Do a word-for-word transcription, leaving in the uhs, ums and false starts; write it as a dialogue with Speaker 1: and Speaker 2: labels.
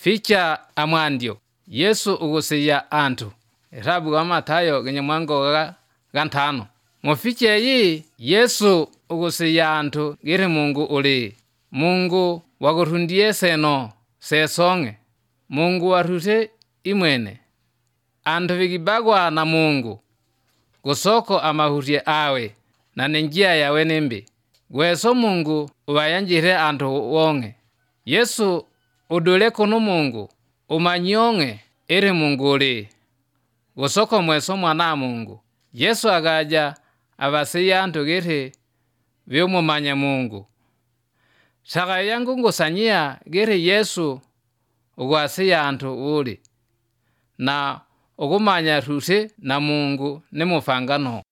Speaker 1: Ficha amwandio, Yesu ugusiya antu. Itabu wa Matayo genye mwango ga gantano. Mufiche yi, Yesu ugusiya antu giri Mungu uli. Mungu wagurundie seno, sesonge. Mungu warute imwene. Antu vigibagwa na Mungu. Gusoko amahurie awe, na nenjia ya wenembe. Gweso Mungu uwayanjire antu wonge. Yesu udule kuno Mungu, umanyonge iri Mungu uli. Gusoko mweso mwana Mungu. Yesu agaja abasiya antu giri viumumanya Mungu. Saka yangu ngusanyia giri Yesu ugwasiya antu uli. Na ugumanya rute na Mungu ni mufangano.